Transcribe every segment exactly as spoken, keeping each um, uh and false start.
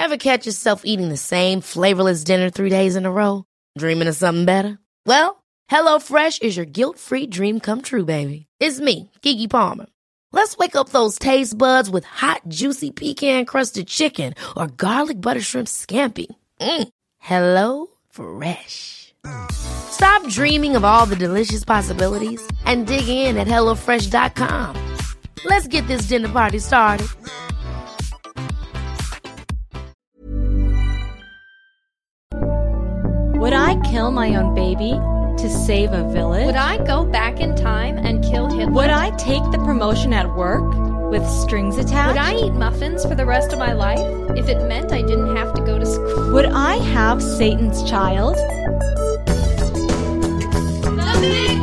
Ever catch yourself eating the same flavorless dinner three days in a row? Dreaming of something better? Well, HelloFresh is your guilt-free dream come true, baby. It's me, Keke Palmer. Let's wake up those taste buds with hot, juicy pecan-crusted chicken or garlic butter shrimp scampi. Mm. Hello Fresh. Stop dreaming of all the delicious possibilities and dig in at hello fresh dot com. Let's get this dinner party started. Would I kill my own baby to save a village? Would I go back in time and kill Hitler? Would I take the promotion at work with strings attached? Would I eat muffins for the rest of my life if it meant I didn't have to go to school? Would I have Satan's child? The big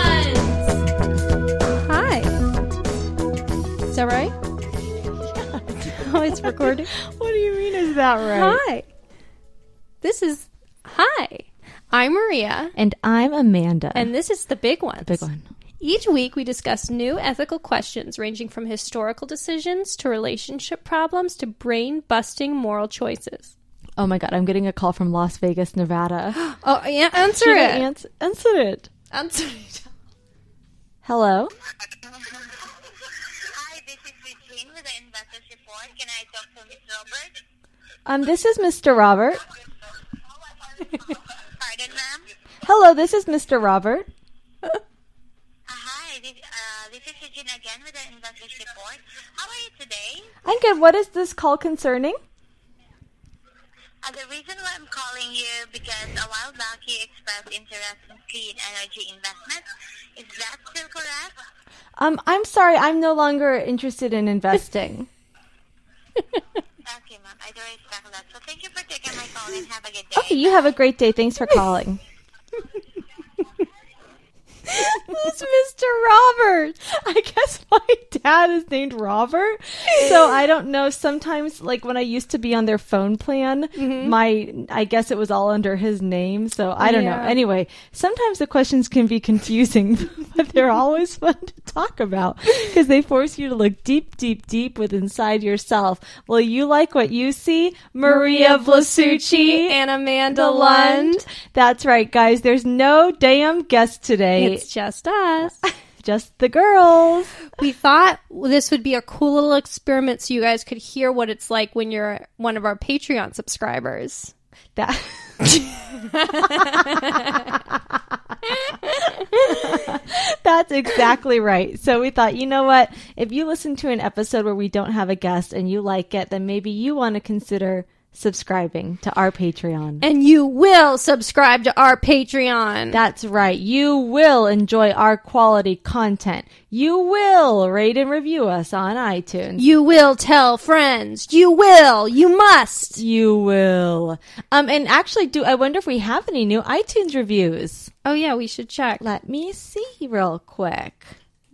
ones! Hi. Is that right? Oh, it's recording? What do you mean is that right? Hi. This is... Hi. I'm Maria. And I'm Amanda. And this is The Big Ones. Big one. Each week we discuss new ethical questions ranging from historical decisions to relationship problems to brain-busting moral choices. Oh my god, I'm getting a call from Las Vegas, Nevada. Oh, yeah, answer Should it. I ans- answer it. Answer it. Hello? Hi, this is Regine with the Investors Report. Can I talk to Mister Robert? Um, this is Mister Robert. Pardon, ma'am? Hello, this is Mister Robert. Uh, hi, this, uh, this is Regine again with the Investors Report. How are you today? I'm good. What is this call concerning? Uh, the reason why I'm calling you because a while back you expressed interest in clean energy investments. Is that still correct? Um, I'm sorry, I'm no longer interested in investing. Okay, ma'am. I do respect that. So thank you for taking my call and have a good day. Okay, you have a great day. Thanks for calling. Who's Mister Robert? I guess my dad is named Robert, so I don't know. Sometimes, like when I used to be on their phone plan, mm-hmm. my I guess it was all under his name, so I don't Yeah. know. Anyway, sometimes the questions can be confusing, but they're always fun to talk about because they force you to look deep, deep, deep within inside yourself. Will you like what you see? Maria Blasucci and Amanda Lund. That's right, guys. There's no damn guest today. It's just us. Just the girls. We thought this would be a cool little experiment so you guys could hear what it's like when you're one of our Patreon subscribers. That That's exactly right. So we thought, you know what? If you listen to an episode where we don't have a guest and you like it, then maybe you want to consider subscribing to our Patreon. And you will subscribe to our Patreon. That's right. You will enjoy our quality content. You will rate and review us on iTunes. You will tell friends. You will. You must. You will. Um, and actually, do I wonder if we have any new iTunes reviews? Oh, yeah, we should check. Let me see real quick.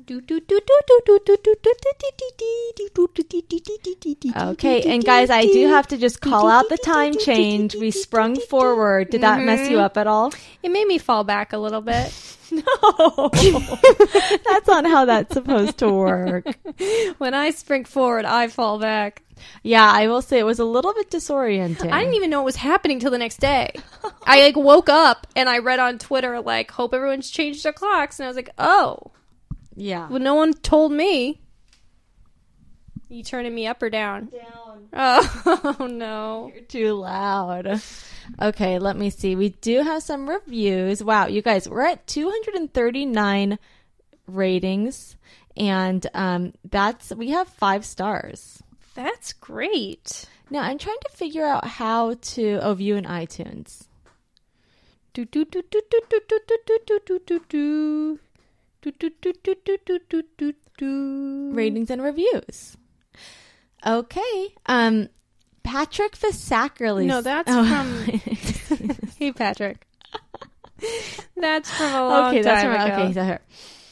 Okay, and guys, I do have to just call out the time change. We sprung forward. Did that mess you up at all? It made me fall back a little bit. No, that's not how that's supposed to work. When I spring forward, I fall back. Yeah, I will say it was a little bit disorienting. I didn't even know what was happening till the next day. I like woke up and I read on Twitter like, hope everyone's changed their clocks, and I was like, oh. Yeah. Well, no one told me. You turning me up or down? Down. Oh, oh no. You're too loud. Okay, let me see. We do have some reviews. Wow, you guys, we're at two hundred thirty-nine ratings, and um, that's we have five stars. That's great. Now, I'm trying to figure out how to oh, view in iTunes. Do do do do do do do do do do do do. Do, do, do, do, do, do, do, do, do. Ratings and reviews. Okay. Um, Patrick Fisackerly. No, that's oh. from... Hey, Patrick. That's from a long okay, that's time from, ago. Okay, so here.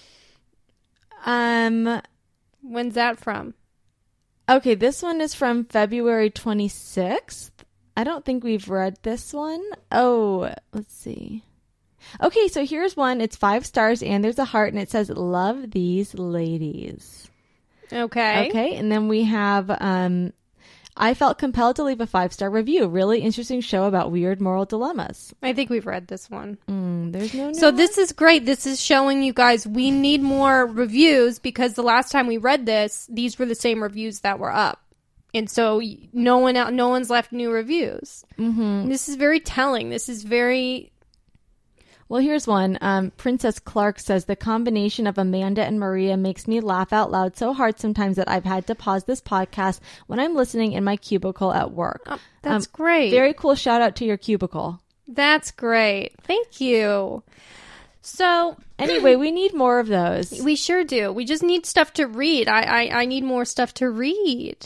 Um, When's that from? Okay, this one is from February twenty-sixth. I don't think we've read this one. Oh, let's see. Okay, so here's one. It's five stars and there's a heart and it says, love these ladies. Okay. Okay, and then we have, um, I felt compelled to leave a five-star review. Really interesting show about weird moral dilemmas. I think we've read this one. Mm, there's no So this is great. This is showing you guys we need more reviews because the last time we read this, these were the same reviews that were up. And so no one out, no one's left new reviews. Mm-hmm. This is very telling. This is very... Well, here's one. Um, Princess Clark says, the combination of Amanda and Maria makes me laugh out loud so hard sometimes that I've had to pause this podcast when I'm listening in my cubicle at work. Oh, that's um, great. Very cool shout out to your cubicle. That's great. Thank you. So anyway, we need more of those. We sure do. We just need stuff to read. I, I, I need more stuff to read.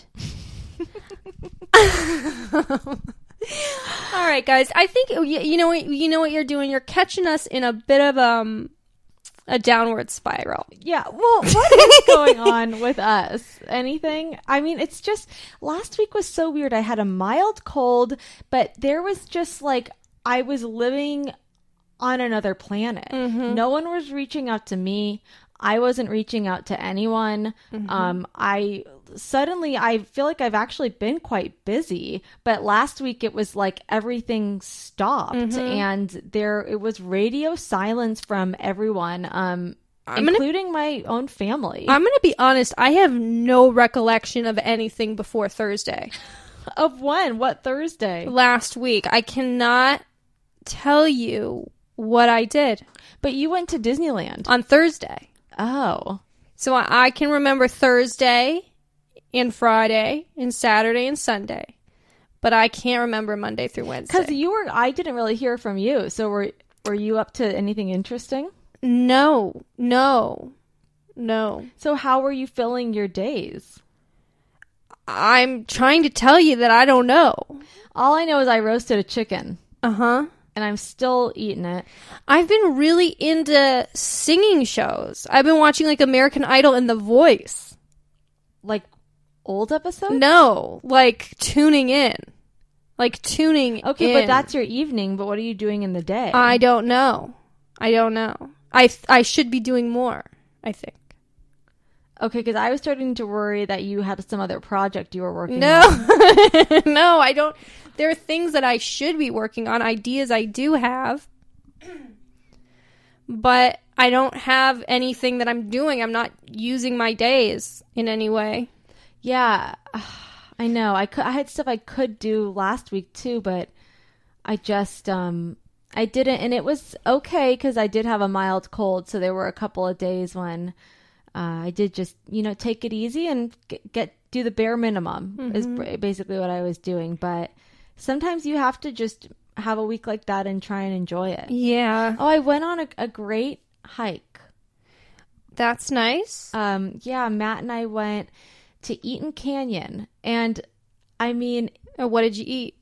All right, guys. I think you, you know what you know what you're doing. You're catching us in a bit of um a downward spiral. Yeah. Well, what is going on with us? Anything? I mean, it's just last week was so weird. I had a mild cold, but there was just like I was living on another planet. Mm-hmm. No one was reaching out to me. I wasn't reaching out to anyone. Mm-hmm. Um, I suddenly, I feel like I've actually been quite busy, but last week it was like everything stopped mm-hmm. and there, it was radio silence from everyone, um, I'm including gonna, my own family. I'm going to be honest. I have no recollection of anything before Thursday. Of when? What Thursday? Last week. I cannot tell you what I did. But you went to Disneyland. On Thursday. Oh. So I, I can remember Thursday and Friday and Saturday and Sunday. But I can't remember Monday through Wednesday. Because you were, I didn't really hear from you. So were were you up to anything interesting? No. No. No. So how were you filling your days? I'm trying to tell you that I don't know. All I know is I roasted a chicken. Uh-huh. And I'm still eating it. I've been really into singing shows. I've been watching like American Idol and The Voice. Like old episodes? No, like tuning in. Like tuning Okay, in. but that's your evening, but what are you doing in the day? I don't know. I don't know. I th- I should be doing more, I think. Okay, because I was starting to worry that you had some other project you were working no. on. No, I don't. There are things that I should be working on, ideas I do have, but I don't have anything that I'm doing. I'm not using my days in any way. Yeah, I know. I could. I had stuff I could do last week too, but I just um I didn't, and it was okay because I did have a mild cold, so there were a couple of days when uh, I did just you know take it easy and get, get do the bare minimum mm-hmm. is basically what I was doing, but. Sometimes you have to just have a week like that and try and enjoy it. Yeah. Oh, I went on a, a great hike. That's nice. Um, yeah, Matt and I went to Eaton Canyon. And, I mean... Oh, what did you eat?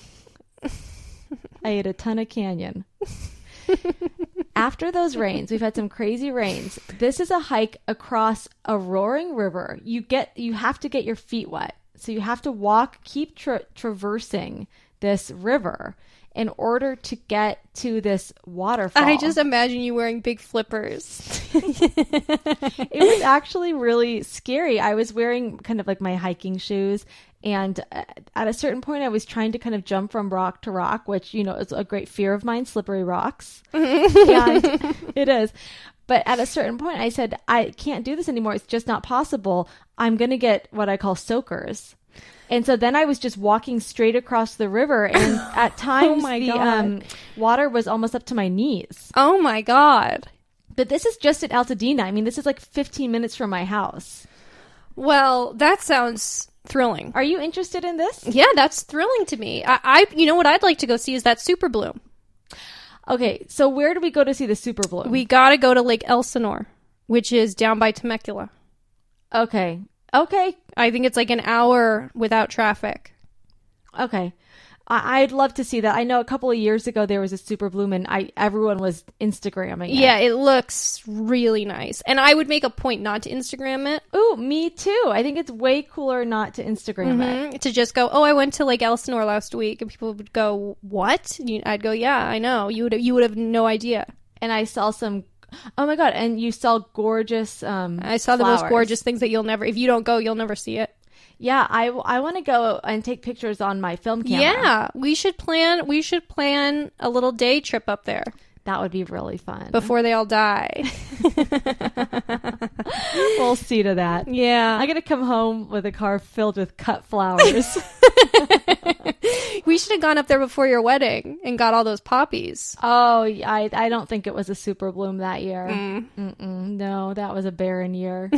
I ate a ton of canyon. After those rains, we've had some crazy rains. This is a hike across a roaring river. You get, you have to get your feet wet. So you have to walk, keep tra- traversing this river in order to get to this waterfall. I just imagine you wearing big flippers. It was actually really scary. I was wearing kind of like my hiking shoes. And at a certain point, I was trying to kind of jump from rock to rock, which, you know, is a great fear of mine, slippery rocks. And it is. But at a certain point, I said, I can't do this anymore. It's just not possible. I'm going to get what I call soakers. And so then I was just walking straight across the river. And at times, oh the um, water was almost up to my knees. Oh, my God. But this is just at Altadena. I mean, this is like fifteen minutes from my house. Well, that sounds thrilling. Are you interested in this? Yeah, that's thrilling to me. I, I you know what I'd like to go see is that Super Bloom. Okay, so where do we go to see the Super Bloom? We gotta go to Lake Elsinore, which is down by Temecula. Okay. Okay. I think it's like an hour without traffic. Okay. I- I'd love to see that. I know a couple of years ago there was a Super Bloom and I everyone was Instagramming it. Yeah, it looks really nice. And I would make a point not to Instagram it. Ooh, me too. I think it's way cooler not to Instagram mm-hmm. it. To just go, oh, I went to Lake Elsinore last week. And people would go, what? And I'd go, yeah, I know. You would you would have no idea. And I saw some... Oh my God. And you saw gorgeous um I saw flowers. the most gorgeous things that you'll never... If you don't go, you'll never see it. Yeah, I, I want to go and take pictures on my film camera. Yeah, we should plan. We should plan a little day trip up there That would be really fun. before they all die. We'll see to that. Yeah, I'm going to come home with a car filled with cut flowers. we should have gone up there before your wedding and got all those poppies. Oh, I I don't think it was a super bloom that year. Mm. Mm-mm, no, that was a barren year.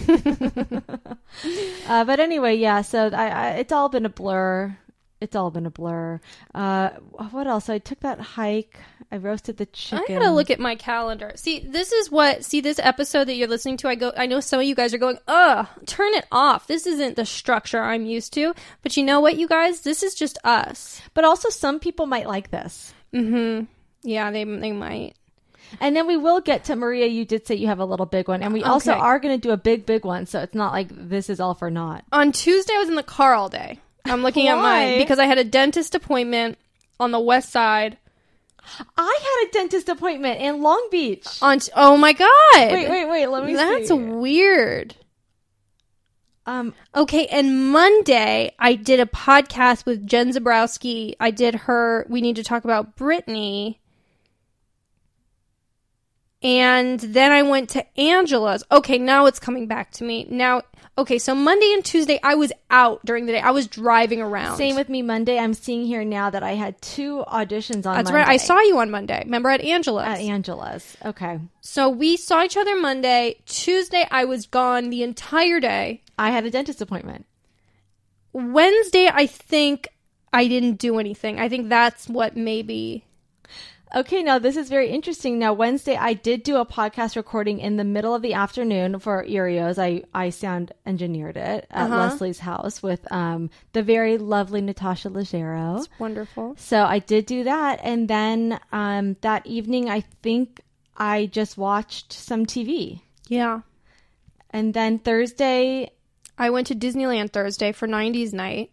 uh, but anyway, yeah. So I, I, it's all been a blur. It's all been a blur. Uh, what else? I took that hike. I roasted the chicken. I gotta look at my calendar. See, this is what. See, this episode that you're listening to. I go. I know some of you guys are going, "Ugh, turn it off." This isn't the structure I'm used to. But you know what, you guys? This is just us. But also, some people might like this. Mm-hmm. Yeah, they they might. And then we will get to Maria. You did say you have a little big one, and we also Okay. are going to do a big, big one. So it's not like this is all for naught. On Tuesday, I was in the car all day. I'm looking at Why? mine because I had a dentist appointment on the west side. I had a dentist appointment in Long Beach. On t- oh my god! Wait, wait, wait. Let me That's see. weird. Um, Okay, and Monday I did a podcast with Jen Zabrowski. I did her. We need to talk about Britney. And then I went to Angela's. Okay, now it's coming back to me. Now, okay, so Monday and Tuesday I was out during the day. I was driving around. same with me Monday. I'm seeing here now that I had two auditions on That's Monday. right. I saw you on Monday. Remember at Angela's? at Angela's. Okay. So we saw each other Monday. Tuesday I was gone the entire day. I had a dentist appointment. Wednesday I think I didn't do anything. I think that's what maybe. Okay, now this is very interesting. Now, Wednesday, I did do a podcast recording in the middle of the afternoon for Erios. I, I sound engineered it at Uh-huh. Leslie's house with um, the very lovely Natasha Leggero. Wonderful. So I did do that. And then um, that evening, I think I just watched some T V. Yeah. And then Thursday, I went to Disneyland Thursday for nineties night.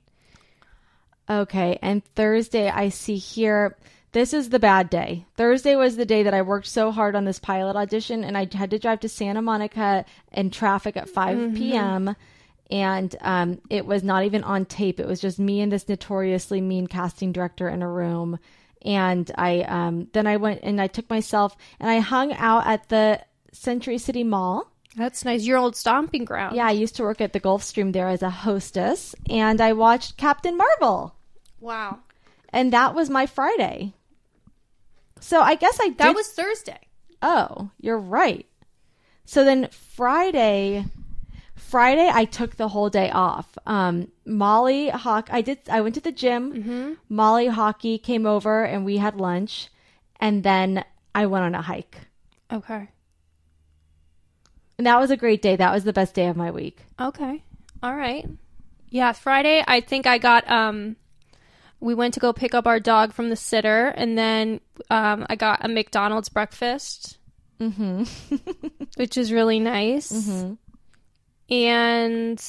okay, and Thursday, I see here... This is the bad day. Thursday was the day that I worked so hard on this pilot audition, and I had to drive to Santa Monica in traffic at five p.m. And um, it was not even on tape. It was just me and this notoriously mean casting director in a room. And I um, then I went and I took myself and I hung out at the Century City Mall. That's nice. Your old stomping ground. Yeah, I used to work at the Gulfstream there as a hostess, and I watched Captain Marvel. Wow. And that was my Friday. So I guess I did. That was Thursday. Oh, you're right. So then Friday, Friday I took the whole day off. Um, Molly Hawk, I did. I went to the gym. Mm-hmm. Molly Hockey came over and we had lunch, and then I went on a hike. Okay. And that was a great day. That was the best day of my week. Okay. All right. Yeah, Friday, I think I got, um, we went to go pick up our dog from the sitter, and then um, I got a McDonald's breakfast, Mm-hmm. which is really nice. Mm-hmm. And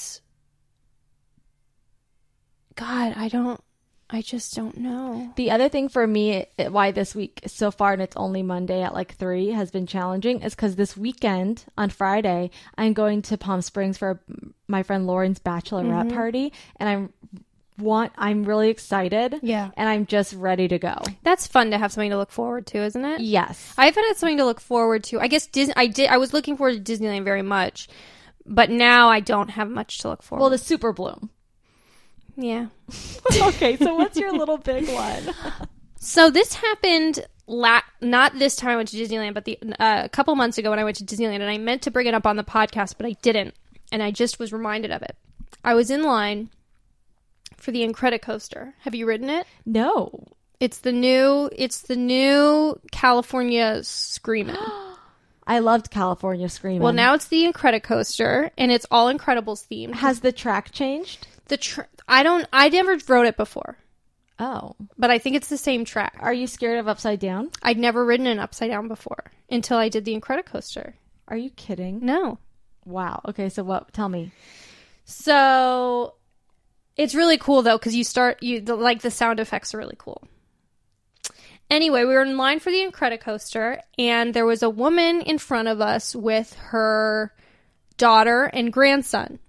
God, I don't, I just don't know. The other thing for me, it- why this week so far, and it's only Monday at like three, has been challenging, is because this weekend on Friday, I'm going to Palm Springs for my friend Lauren's bachelorette Mm-hmm. party, and I'm want I'm really excited, Yeah. and I'm just ready to go. That's fun to have something to look forward to, isn't it? Yes, I've had something to look forward to. I guess Disney, I did. I was looking forward to Disneyland very much, but now I don't have much to look forward. well, the Super Bloom. yeah. Okay, so what's your little big one? So this happened la- not this time I went to Disneyland, but the uh, a couple months ago when I went to Disneyland, and I meant to bring it up on the podcast, but I didn't, and I just was reminded of it. I was in line for the Incredicoaster. Have you ridden it? No. It's the new. It's the new California Screamin'. I loved California Screamin'. Well, now it's the Incredicoaster, and it's all Incredibles themed. has the track changed? The tr- I don't. I never rode it before, Oh, but I think it's the same track. are you scared of upside down? I'd never ridden an upside down before until I did the Incredicoaster. Are you kidding? No. Wow. Okay, so what? Tell me. So it's really cool though, because you start you the, like the sound effects are really cool. Anyway, we were in line for the Incredicoaster, and there was a woman in front of us with her daughter and grandson.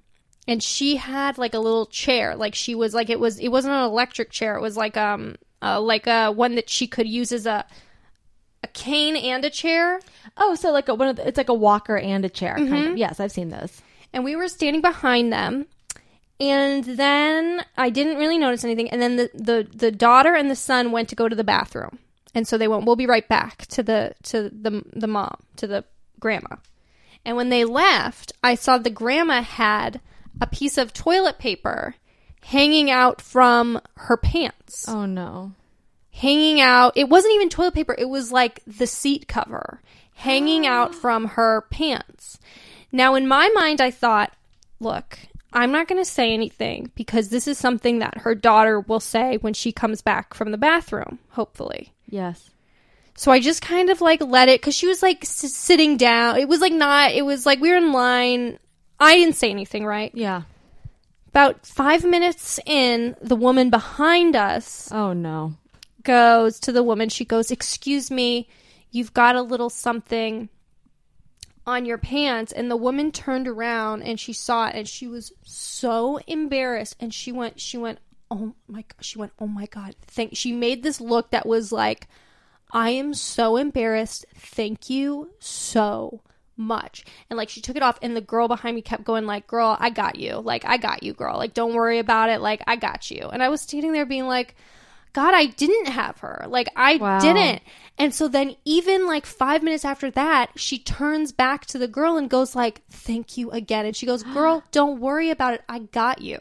and she had like a little chair. Like she was like, it was, it wasn't an electric chair. It was like, um, uh, like a one that she could use as a, a cane and a chair. Oh, so like a, one of the, it's like a walker and a chair. Mm-hmm. Kind of. Yes, I've seen those. And we were standing behind them. And then I didn't really notice anything. And then the, the, the daughter and the son went to go to the bathroom. And so they went, we'll be right back to the to the the mom, to the grandma. And when they left, I saw the grandma had a piece of toilet paper hanging out from her pants. Oh, no. Hanging out. It wasn't even toilet paper. It was like the seat cover hanging out from her pants. Now, in my mind, I thought, look, I'm not going to say anything because this is something that her daughter will say when she comes back from the bathroom, hopefully. Yes. So I just kind of like let it, because she was like s- sitting down. It was like not, it was like we were in line. I didn't say anything, right? Yeah. About five minutes in, the woman behind us Oh, no. goes to the woman. She goes, excuse me, you've got a little something on your pants. And the woman turned around and she saw it and she was so embarrassed. And she went, she went, oh my God, she went, oh my God. Thank, she made this look that was like, I am so embarrassed. Thank you so much. And like she took it off and the girl behind me kept going like, girl, I got you. Like, I got you, girl. Like, don't worry about it. Like, I got you. And I was standing there being like, God, I didn't have her. Like, I Wow. didn't. And so then even like five minutes after that, she turns back to the girl and goes like, thank you again. And she goes, girl, don't worry about it. I got you.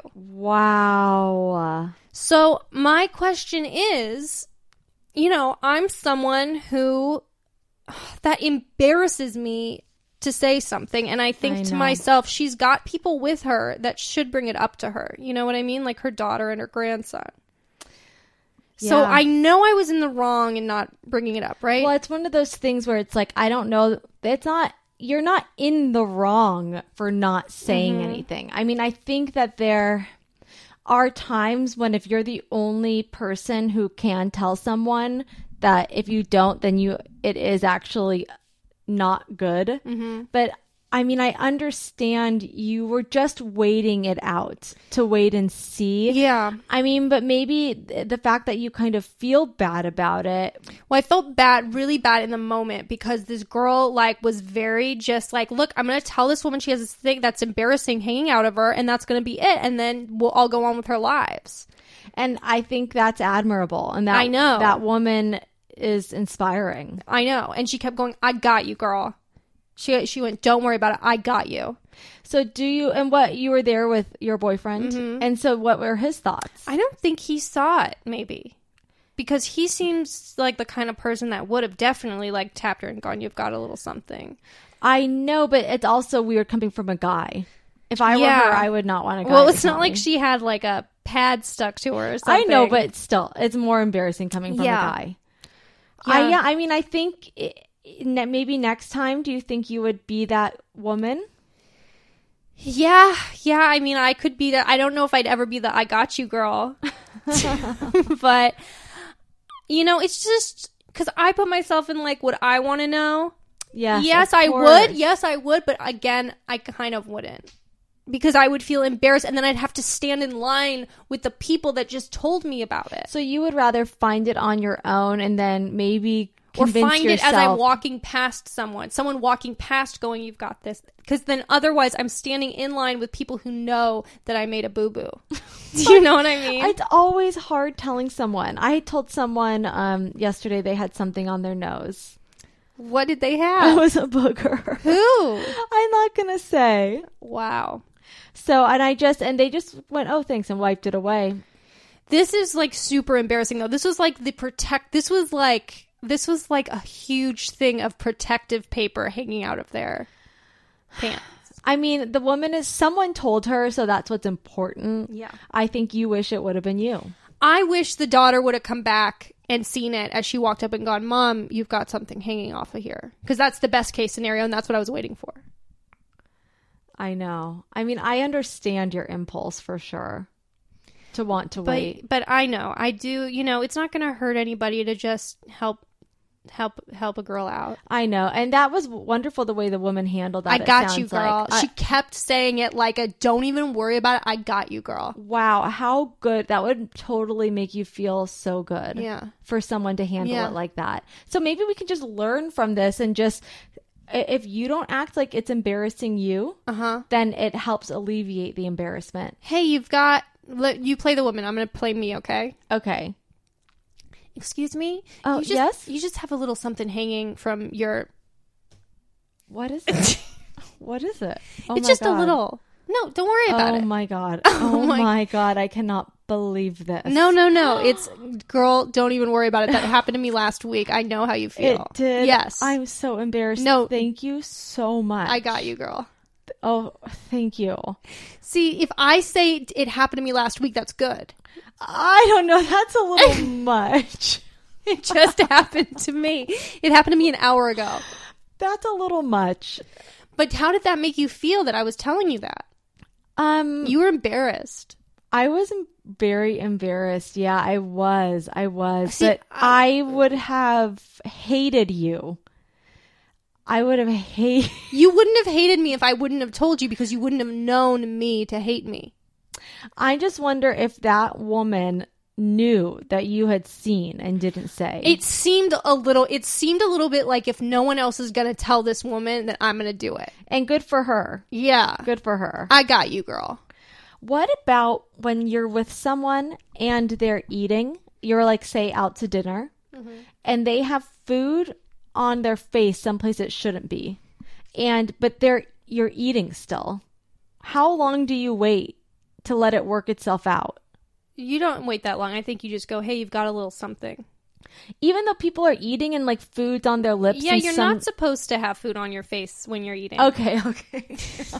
Wow. So my question is, you know, I'm someone who that embarrasses me to say something. And I think I to know. myself, she's got people with her that should bring it up to her. You know what I mean? Like her daughter and her grandson. So Yeah. I know I was in the wrong in not bringing it up, right? Well, it's one of those things where it's like, I don't know. It's not, you're not in the wrong for not saying Mm-hmm. anything. I mean, I think that there are times when if you're the only person who can tell someone that if you don't, then you, it is actually not good. Mm-hmm. But I mean, I understand you were just waiting it out to wait and see. Yeah. I mean, but maybe th- the fact that you kind of feel bad about it. Well, I felt bad, really bad in the moment because this girl like was very just like, look, I'm going to tell this woman she has this thing that's embarrassing hanging out of her and that's going to be it. And then we'll all go on with her lives. And I think that's admirable. And that, I know. that woman is inspiring. I know. And she kept going, I got you, girl. She she went, don't worry about it. I got you. So do you, and what, you were there with your boyfriend? Mm-hmm. And so what were his thoughts? I don't think he saw it, maybe. Because he seems like the kind of person that would have definitely like tapped her and gone, you've got a little something. I know, but it's also weird coming from a guy. If I Yeah. were her, I would not want a guy Well, to it's not tell like me. she had like a pad stuck to her or I something. know, but still, it's more embarrassing coming from Yeah. a guy. Yeah. I, yeah, I mean, I think it, ne- maybe next time, do you think you would be that woman? Yeah, yeah. I mean, I could be that. I don't know if I'd ever be the I got you girl. But, you know, it's just because I put myself in like, would I want to know? Yes, yes, of I course. would. Yes, I would. But again, I kind of wouldn't. Because I would feel embarrassed and then I'd have to stand in line with the people that just told me about it. So you would rather find it on your own and then maybe Or convince find yourself. it as I'm walking past someone. Someone walking past going, you've got this. Because then otherwise I'm standing in line with people who know that I made a boo-boo. Do you know what I mean? It's always hard telling someone. I told someone um, yesterday they had something on their nose. What did they It have? was a booger. Who? I'm not going to say. Wow. So, and I just, and they just went, oh, thanks, and wiped it away. This is like super embarrassing though. This was like the protect, this was like, this was like a huge thing of protective paper hanging out of their pants. I mean, the woman is, someone told her, so that's what's important. Yeah. I think you wish it would have been you. I wish the daughter would have come back and seen it as she walked up and gone, Mom, you've got something hanging off of here. Because that's the best case scenario and that's what I was waiting for. I know. I mean, I understand your impulse for sure to want to But wait. but I know. I do, you know, it's not going to hurt anybody to just help help help a girl out. I know. And that was wonderful the way the woman handled that. I it got you, sounds girl. like. She I- kept saying it like a don't even worry about it. I got you, girl. Wow, how good. That would totally make you feel so good. Yeah. For someone to handle Yeah. it like that. So maybe we can just learn from this and just, i- if you don't act like it's embarrassing you, Uh-huh. then it helps alleviate the embarrassment. Hey, you've got let you play the woman. I'm going to play me, okay? Okay. Excuse me? Oh, you just, yes? You just have a little something hanging from your What is it? What is it? Oh It's my just a God. little. No, don't worry about Oh it. my God. Oh my- my God. I cannot believe this. No, no, no. It's girl, don't even worry about it. That happened to me last week. I know how you It feel. did. Yes. I'm so embarrassed. No. Thank you so much. I got you, girl. Oh, thank you. See, if I say it- it happened to me last week, that's good. I don't know. That's a little much. It just happened to me. It happened to me an hour ago. That's a little much. But how did that make you feel that I was telling you that? Um, You were embarrassed. I was em- very embarrassed. Yeah, I was. I was. See, but I- I would have hated you. I would have hated. You wouldn't have hated me if I wouldn't have told you because you wouldn't have known me to hate me. I just wonder if that woman knew that you had seen and didn't say. It seemed a little it seemed a little bit like if no one else is going to tell this woman that I'm going to do it. And good for her. Yeah. Good for her. I got you, girl. What about when you're with someone and they're eating? You're like, say, out to dinner, and they have food on their face someplace it shouldn't be, and but they're you're eating still. How long do you wait to let it work itself out? You don't wait that long. I think you just go, "Hey, you've got a little something." Even though people are eating and like food's on their lips. Yeah, and you're some... not supposed to have food on your face when you're eating. Okay, okay.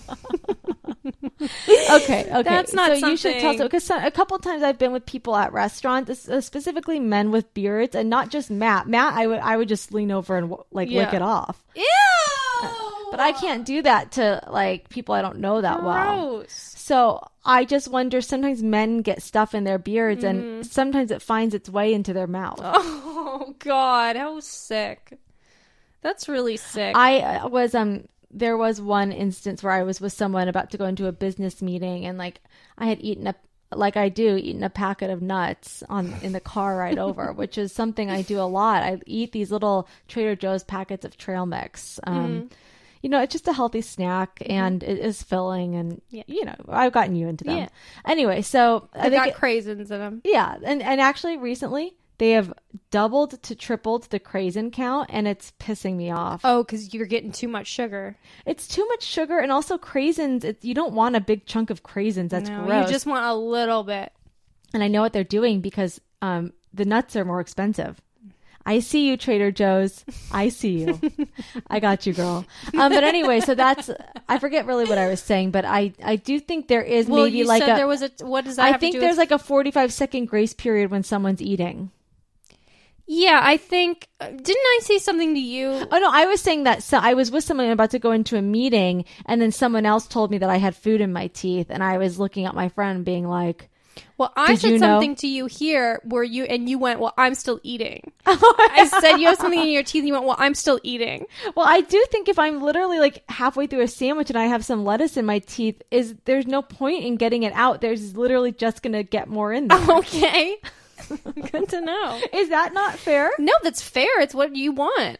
okay, okay. That's not so you should tell something- because a couple times I've been with people at restaurants, uh, specifically men with beards, and not just Matt. Matt, I would I would just lean over and like lick Yeah. it off. Ew! But I can't do that to like people I don't know that well. Gross. So I just wonder. Sometimes men get stuff in their beards, Mm-hmm. and sometimes it finds its way into their mouth. Oh God, how sick. That's really sick. I uh, was um there was one instance where I was with someone about to go into a business meeting, and like I had eaten a like I do eaten a packet of nuts on in the car ride over, which is something I do a lot. I eat these little Trader Joe's packets of trail mix. Um Mm-hmm. You know, it's just a healthy snack, and it is filling, and Yeah. you know, I've gotten you into them. Yeah. Anyway, so I I've think got it- craisins in them. yeah, and and actually recently they have doubled to tripled the craisin count, and it's pissing me off. Oh, because you're getting too much sugar. It's too much sugar, and also craisins. It, you don't want a big chunk of craisins. That's No, gross. you just want a little bit. And I know what they're doing because um, the nuts are more expensive. I see you, Trader Joe's. I see you. I got you, girl. Um, but anyway, so that's I forget really what I was saying, but I I do think there is Well, maybe you like said a. there was a. What does that I have think to do there's with? like a forty-five second grace period when someone's eating. Yeah, I think. uh, Didn't I say something to you? Oh no, I was saying that so I was with someone about to go into a meeting, and then someone else told me that I had food in my teeth, and I was looking at my friend, being like, Well, I Did said you know? something to you here where you and you went, "Well, I'm still eating." I said you have something in your teeth. And you went, "Well, I'm still eating." "Well, I do think if I'm literally like halfway through a sandwich and I have some lettuce in my teeth, is there's no point in getting it out. There's literally just gonna get more in there. Okay, good to know. Is that not fair? No, that's fair. It's what you want.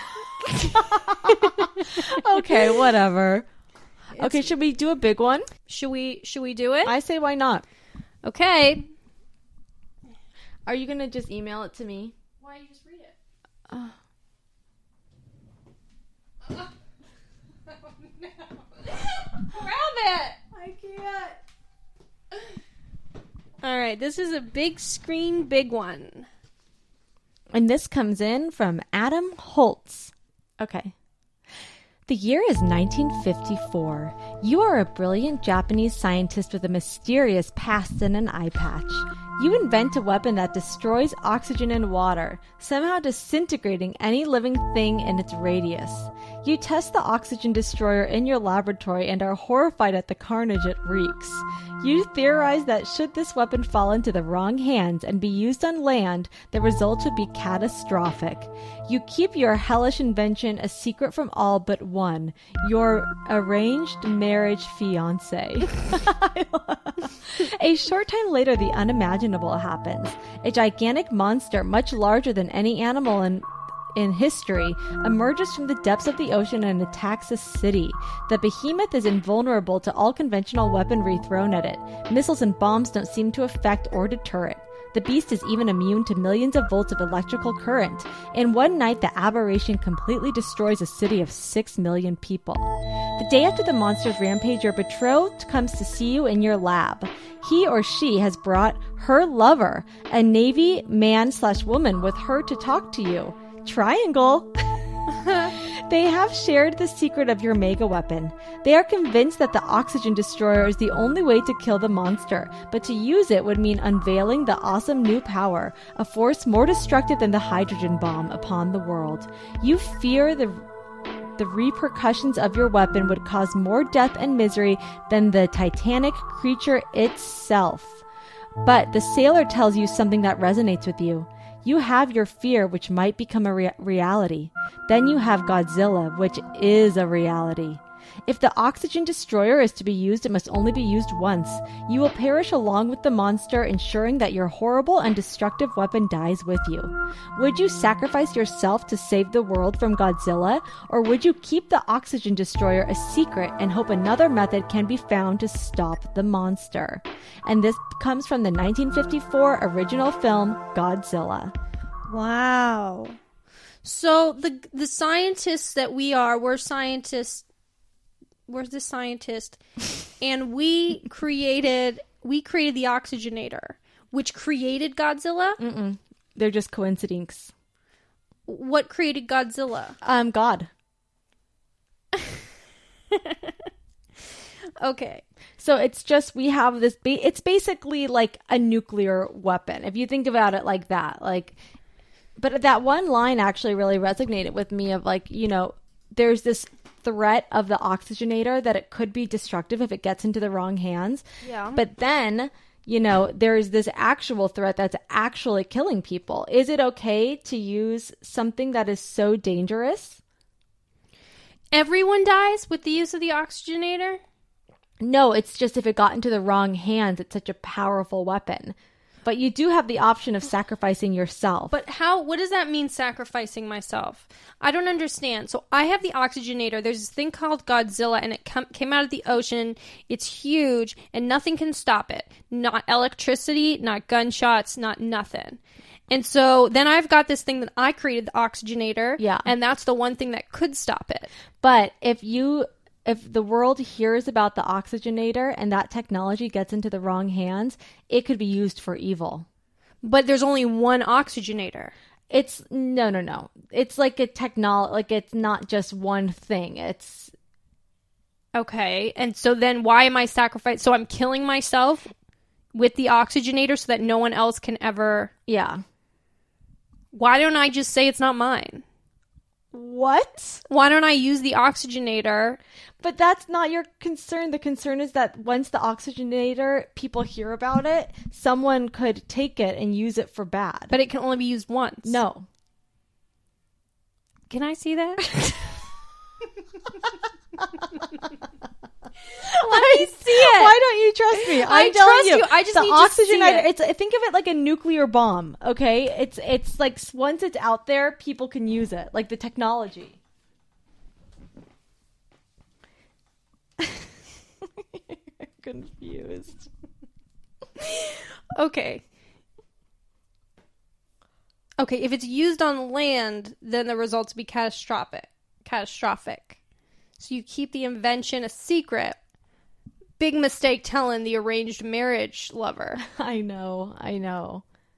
Okay, whatever. Okay, should we do a big one? Should we? Should we do it? I say why not? Okay. Are you gonna just email it to me? Why don't you just read it? Uh. Oh, no. Grab it. I can't. All right, this is a big screen, big one. And this comes in from Adam Holtz. Okay. The year is nineteen fifty-four. You are a brilliant Japanese scientist with a mysterious past and an eye patch. You invent a weapon that destroys oxygen and water, somehow disintegrating any living thing in its radius. You test the oxygen destroyer in your laboratory and are horrified at the carnage it wreaks. You theorize that should this weapon fall into the wrong hands and be used on land, the result would be catastrophic. You keep your hellish invention a secret from all but one, your arranged marriage fiancé. A short time later, the unimaginable happens. A gigantic monster, much larger than any animal in in history, emerges from the depths of the ocean and attacks a city. The behemoth is invulnerable to all conventional weaponry thrown at it. Missiles and bombs don't seem to affect or deter it. The beast is even immune to millions of volts of electrical current. In one night, the aberration completely destroys a city of six million people. The day after the monster's rampage, your betrothed comes to see you in your lab. He or she has brought her lover, a Navy man slash woman, with her to talk to you. Triangle. They have shared the secret of your mega weapon. They are convinced that the oxygen destroyer is the only way to kill the monster, but to use it would mean unveiling the awesome new power, a force more destructive than the hydrogen bomb, upon the world. You fear the the repercussions of your weapon would cause more death and misery than the titanic creature itself. But the sailor tells you something that resonates with you. You have your fear, which might become a rea- reality. Then you have Godzilla, which is a reality. If the oxygen destroyer is to be used, it must only be used once. You will perish along with the monster, ensuring that your horrible and destructive weapon dies with you. Would you sacrifice yourself to save the world from Godzilla, or would you keep the oxygen destroyer a secret and hope another method can be found to stop the monster? And this comes from the nineteen fifty-four original film, Godzilla. Wow. So the the scientists that we are, we're scientists. We're the scientist, and we created we created the oxygenator, which created Godzilla. Mm-mm. They're just coincidence. What created Godzilla? Um, God. Okay. So it's just, we have this, ba- it's basically like a nuclear weapon, if you think about it like that. Like, but that one line actually really resonated with me of like, you know, there's this threat of the oxygenator that it could be destructive if it gets into the wrong hands. Yeah. But then, you know, there's this actual threat that's actually killing people. Is it okay to use something that is so dangerous? Everyone dies with the use of the oxygenator? No, it's just if it got into the wrong hands, it's such a powerful weapon. But you do have the option of sacrificing yourself. But how, what does that mean, sacrificing myself? I don't understand. So I have the oxygenator. There's this thing called Godzilla, and it com- came out of the ocean. It's huge, and nothing can stop it. Not electricity, not gunshots, not nothing. And so then I've got this thing that I created, the oxygenator. Yeah. And that's the one thing that could stop it. But if you... If the world hears about the oxygenator and that technology gets into the wrong hands, it could be used for evil. But there's only one oxygenator. It's no, no, no. It's like a technology, like it's not just one thing. It's okay. And so then why am I sacrificing? So I'm killing myself with the oxygenator so that no one else can ever. Yeah. Why don't I just say it's not mine? What? Why don't I use the oxygenator? But that's not your concern. The concern is that once the oxygenator, people hear about it, someone could take it and use it for bad. But it can only be used once. No. Can I see that? Let me see it. Why don't you trust me? I I'm telling trust you. I just the need to see oxygenator. it. It's think of it like a nuclear bomb. Okay, it's it's like once it's out there, people can use it, like the technology. Confused. Okay. Okay, if it's used on land, then the results will be catastrophic. Catastrophic. So you keep the invention a secret. Big mistake telling the arranged marriage lover. I know, I know.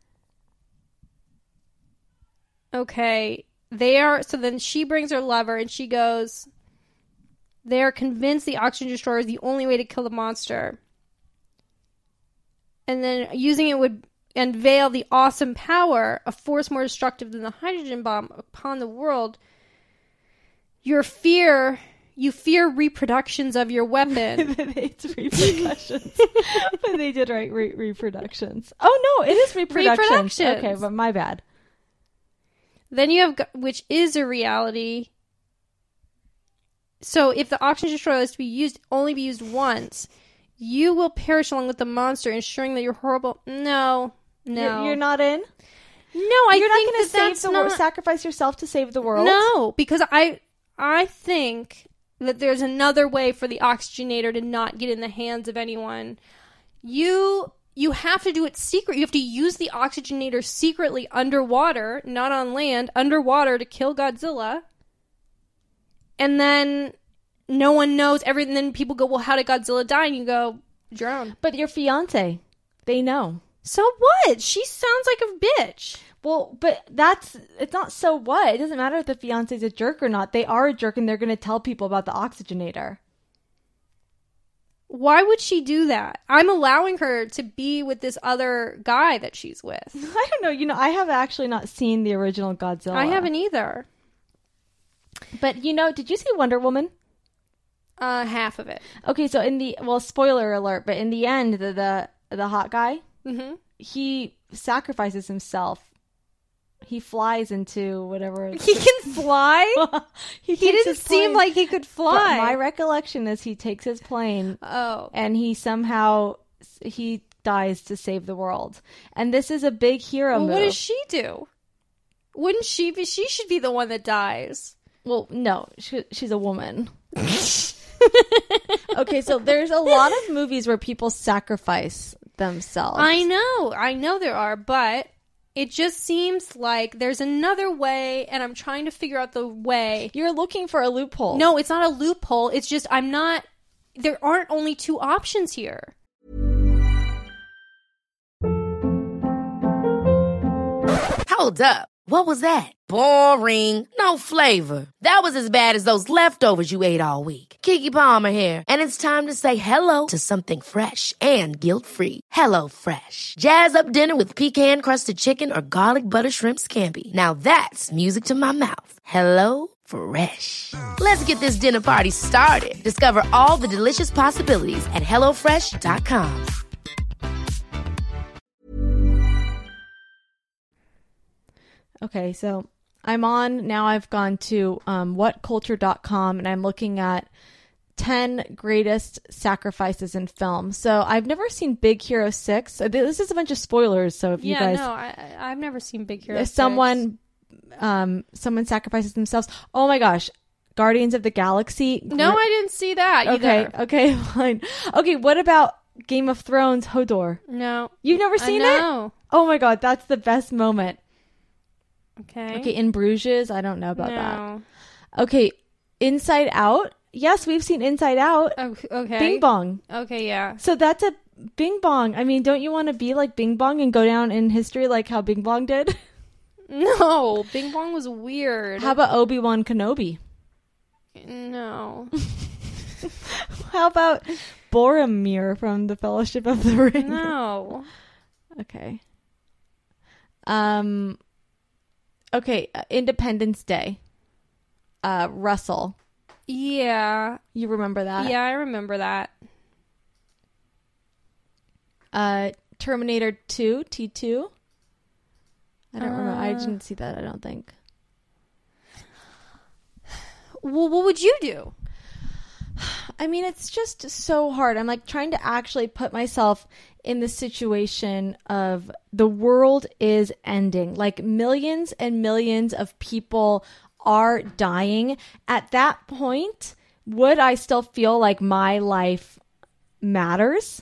Okay, they are, so then she brings her lover and she goes, they are convinced the oxygen destroyer is the only way to kill the monster. And then using it would unveil the awesome power, a force more destructive than the hydrogen bomb upon the world, your fear, you fear reproductions of your weapon. It's reproductions. But they did write re- reproductions. Oh, no, it is reproductions. Reproductions. Okay, but my bad. Then you have, which is a reality. So if the oxygen destroyer is to be used, only be used once, you will perish along with the monster, ensuring that you're horrible. No, no, You're, you're not in? No, I You're think not going to that save that's the not... world, sacrifice yourself to save the world? No, because I, I think that there's another way for the oxygenator to not get in the hands of anyone. You, you have to do it secret. You have to use the oxygenator secretly underwater, not on land, underwater to kill Godzilla. And then no one knows everything. Then people go, well, how did Godzilla die? And you go, drown. But your fiance, they know. So what? She sounds like a bitch. Well, but that's, it's not so what. It doesn't matter if the fiance's a jerk or not. They are a jerk and they're going to tell people about the oxygenator. Why would she do that? I'm allowing her to be with this other guy that she's with. I don't know. You know, I have actually not seen the original Godzilla. I haven't either. But, you know, did you see Wonder Woman? Uh, half of it. Okay, so in the, well, spoiler alert, but in the end, the the, the hot guy, Mm-hmm. he sacrifices himself. He flies into whatever. He can fly? he He takes didn't his seem plane- like he could But fly. my recollection is he takes his plane oh. and he somehow, he dies to save the world. And this is a big hero Well, move. what does she do? Wouldn't she be? She should be the one that dies. Well, no, she, she's a woman. Okay, so there's a lot of movies where people sacrifice themselves. I know. I know there are, but it just seems like there's another way, and I'm trying to figure out the way. You're looking for a loophole. No, it's not a loophole. It's just I'm not. There aren't only two options here. Hold up. What was that? Boring. No flavor. That was as bad as those leftovers you ate all week. Keke Palmer here, and it's time to say hello to something fresh and guilt-free. Hello Fresh. Jazz up dinner with pecan-crusted chicken or garlic butter shrimp scampi. Now that's music to my mouth. Hello Fresh. Let's get this dinner party started. Discover all the delicious possibilities at hello fresh dot com. Okay, so I'm on, now I've gone to um, what culture dot com and I'm looking at ten greatest sacrifices in film. So I've never seen Big Hero six. Uh, This is a bunch of spoilers, so if you Yeah, guys... no, I, I- I've never seen Big Hero if six. someone, um, someone sacrifices themselves. Oh my gosh. Guardians of the Galaxy. No, I didn't see that Okay, either. okay, fine. Okay, what about Game of Thrones, Hodor? No. You've never I seen it? know. Oh my god, that's the best moment. Okay. Okay, In Bruges, I don't know about that. no. Okay, Inside Out. Yes, we've seen Inside Out. Oh, okay. Bing Bong. Okay, yeah. So that's a Bing Bong. I mean, don't you want to be like Bing Bong and go down in history like how Bing Bong did? No, Bing Bong was weird. How about Obi-Wan Kenobi? No. How about Boromir from the Fellowship of the Ring? No. Okay. Um. Okay, uh, Independence Day. Uh, Russell. Yeah. You remember that? Yeah, I remember that. Uh, Terminator two, T two. I don't remember. I Uh. didn't see that, I don't think. Well, what would you do? I mean, it's just so hard. I'm like trying to actually put myself in the situation of the world is ending. Like millions and millions of people are dying. At that point, would I still feel like my life matters?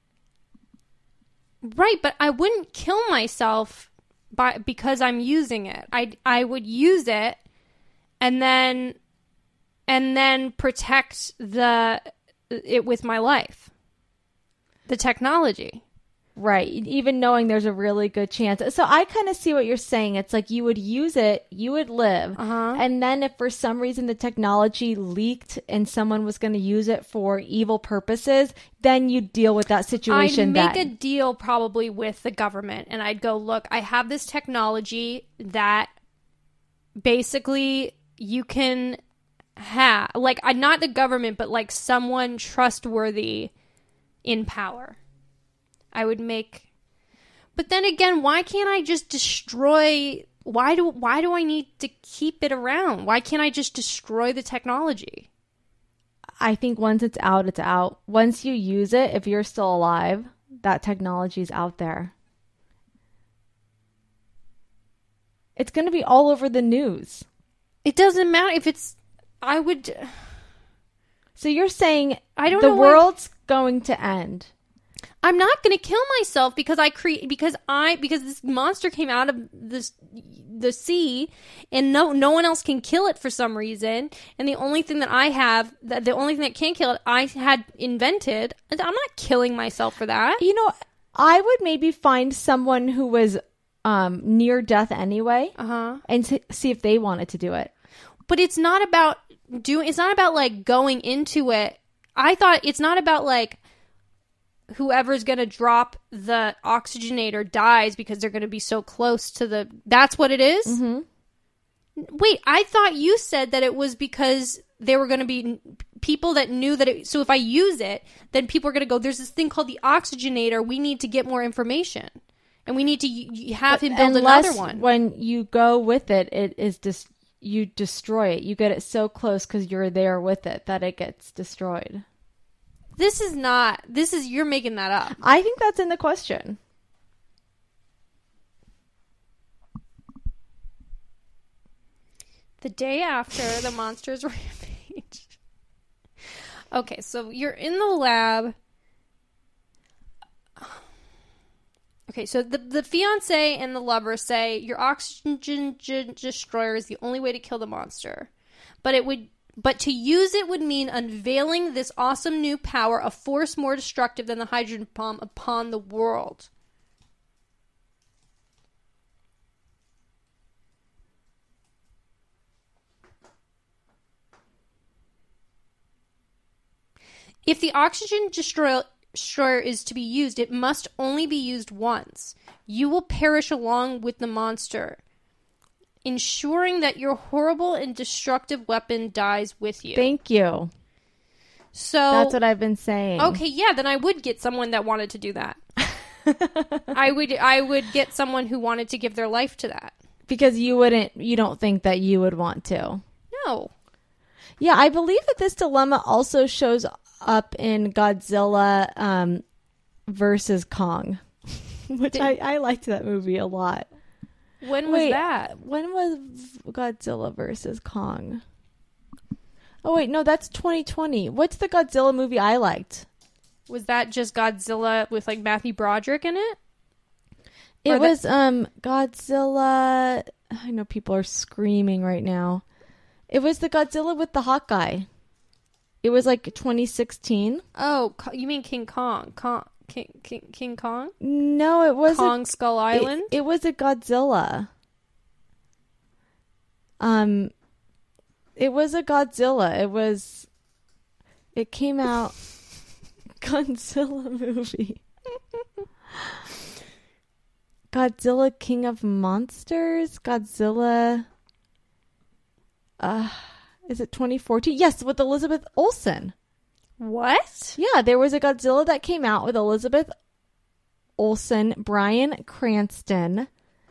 Right, but I wouldn't kill myself by because I'm using it. I I would use it and then and then protect the it with my life. The technology. Right. Even knowing there's a really good chance. So I kind of see what you're saying. It's like you would use it, you would live. Uh-huh. And then if for some reason the technology leaked and someone was going to use it for evil purposes, then you deal with that situation. I'd make then. a deal probably with the government and I'd go, look, I have this technology that basically you can have, like, I not the government, but like someone trustworthy in power. I would make, but then again, why can't I just destroy? Why do why do I need to keep it around? Why can't I just destroy the technology? I think once it's out, it's out. Once you use it, if you're still alive, that technology is out there. It's going to be all over the news. It doesn't matter if it's. I would. So you're saying I don't the know why- world's going to end. I'm not going to kill myself because I create because I because this monster came out of this the sea and no no one else can kill it for some reason, and the only thing that I have that the only thing that can kill it I had invented. I'm not killing myself for that. You know, I would maybe find someone who was um, near death anyway, Uh-huh. and t- see if they wanted to do it. But it's not about doing it's not about like going into it. I thought it's not about like whoever's going to drop the oxygenator dies because they're going to be so close to the... That's what it is? Mm-hmm. Wait, I thought you said that it was because there were going to be people that knew that it... So if I use it, then people are going to go, there's this thing called the oxygenator. We need to get more information. And we need to y- have him build Unless another one. when you go with it, it is just... You destroy it. You get it so close because you're there with it that it gets destroyed. This is not... This is... You're making that up. I think that's in the question. The day after the monsters rampage. Okay, so you're in the lab. Okay, so the the fiance and the lover say your oxygen g- destroyer is the only way to kill the monster, but it would. But to use it would mean unveiling this awesome new power, a force more destructive than the hydrogen bomb upon the world. If the oxygen destroyer destroyer is to be used, it must only be used once. You will perish along with the monster, ensuring that your horrible and destructive weapon dies with you. Thank you. So That's what I've been saying. Okay, yeah, then I would get someone that wanted to do that. I would I would get someone who wanted to give their life to that. Because you wouldn't, you don't think that you would want to. No. Yeah, I believe that this dilemma also shows up in Godzilla um, versus Kong, which I, I liked that movie a lot. When was Wait, that? When was Godzilla versus Kong? Oh, wait, no, that's twenty twenty. What's the Godzilla movie I liked? Was that just Godzilla with like Matthew Broderick in it? It Or the- was um Godzilla. I know people are screaming right now. It was the Godzilla with the hot guy. It was like twenty sixteen. Oh, Co- you mean King Kong? Kong King King, King Kong? No, it was Kong Skull Island? It, it was a Godzilla. Um, it was a Godzilla. It was. It came out. Godzilla movie. Godzilla King of Monsters. Godzilla. Uh, is it twenty fourteen? Yes, with Elizabeth Olsen. What? Yeah, there was a Godzilla that came out with Elizabeth Olsen, Bryan Cranston.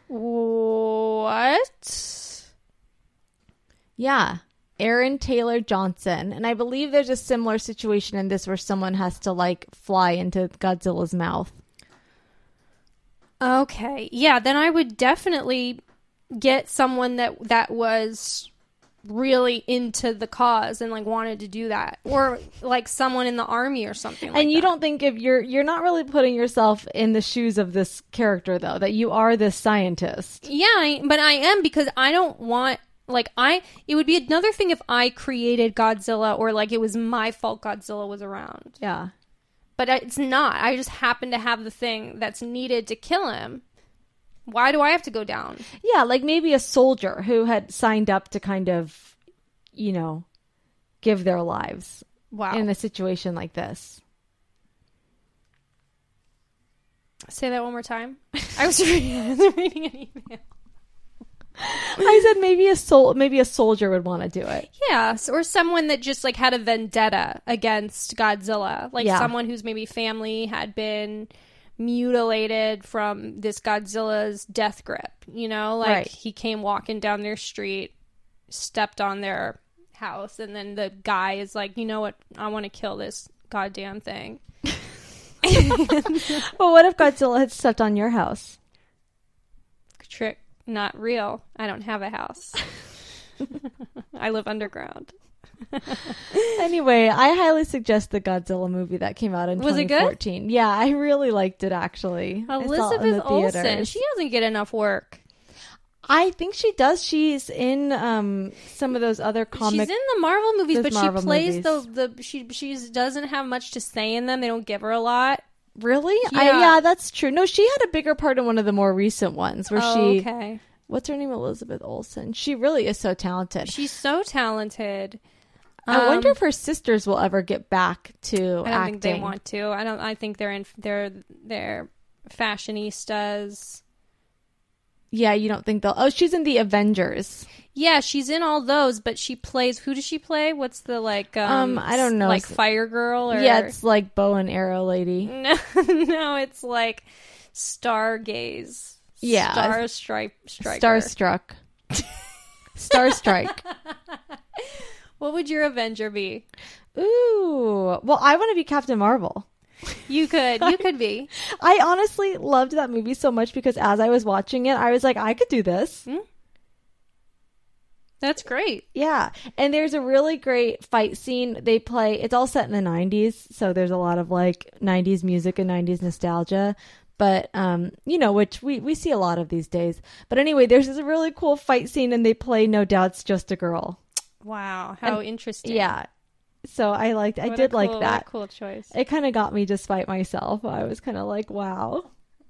What? Yeah, Aaron Taylor Johnson. And I believe there's a similar situation in this where someone has to like fly into Godzilla's mouth. Okay. Yeah, then I would definitely get someone that that was really into the cause and like wanted to do that, or like someone in the army or something like And you that. don't think if you're you're not really putting yourself in the shoes of this character though, that you are this scientist. Yeah, I, but I am, because I don't want, like, I, it would be another thing if I created Godzilla or like it was my fault Godzilla was around. Yeah. but it's not. I just happen to have the thing that's needed to kill him. Why do I have to go down? Yeah, like maybe a soldier who had signed up to kind of, you know, give their lives Wow. in a situation like this. Say that one more time. I was reading, I was reading an email. I said maybe a sol- maybe a soldier would want to do it. Yeah, so- or someone that just like had a vendetta against Godzilla, like Yeah. someone whose maybe family had been mutilated from this Godzilla's death grip. You know, like Right. he came walking down their street, stepped on their house, and then the guy is like, you know what? I want to kill this goddamn thing. Well, what if Godzilla had stepped on your house? Trick, not real. I don't have a house. I live underground. Anyway, I highly suggest the Godzilla movie that came out in Was it good? twenty fourteen. Yeah, I really liked it actually. I saw it in Elizabeth the Olsen. theaters. She doesn't get enough work. I think she does. She's in um, some of those other comic. She's in the Marvel movies, those but Marvel she plays movies. the the she she doesn't have much to say in them. They don't give her a lot. Really? I, Yeah. yeah, that's true. No, she had a bigger part in one of the more recent ones where Oh, she. okay. What's her name? Elizabeth Olsen. She really is so talented. She's so talented. I wonder Um, if her sisters will ever get back to I don't acting. think they want to. I don't. I think they're in. They're they're fashionistas. Yeah, you don't think they'll. Oh, she's in the Avengers. Yeah, she's in all those, but she plays. Who does she play? What's the like? Um, Um, I don't know. Like Fire Girl or Yeah, it's like bow and arrow lady. no, no, it's like Stargaze. Yeah. Star Stripe Striker. Starstruck. Starstrike. What would your Avenger be? Ooh. Well, I want to be Captain Marvel. You could. You could be. I honestly loved that movie so much because as I was watching it, I was like, I could do this. That's great. Yeah. And there's a really great fight scene. They play, it's all set in the nineties. So there's a lot of like nineties music and nineties nostalgia. But, um, you know, which we, we see a lot of these days. But anyway, there's this really cool fight scene and they play No Doubt's Just a Girl. Wow. How And- interesting. Yeah. So I liked, I What a did cool- like what a that. cool choice. It kind of got me despite myself. I was kind of like, wow.